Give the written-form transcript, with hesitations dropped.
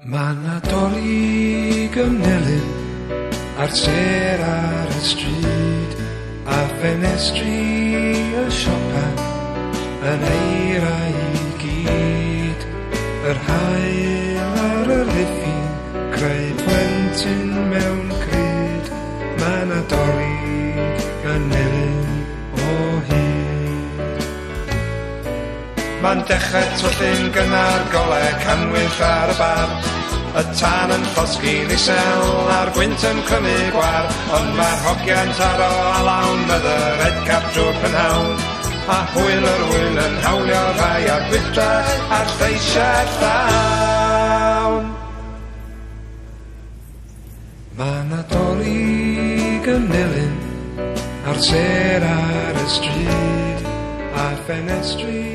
Ma' 'na dolig yn melyn ar sêr ar y stryd, a ffenestri y siopa yn eira i gyd. Yr haul ar y riffi'n creu plentyn mewn cryd. Ma' 'na dolig yn melyn o hyd. Ma'n dechrau twllyn gynnar golau canwyll ar y bar, y tân yn llosgi'n isel a'r gwynt yn clymu gwar, ond mae'r hogiant ar o a lawn mythyr Edgar trwy'r prynhawn, a hwyl yr wyl yn hawlio rhai ar bydda a'r lleisiau llawn. Ma' 'na dolig yn melyn ar sêr ar y stryd, a ffenestri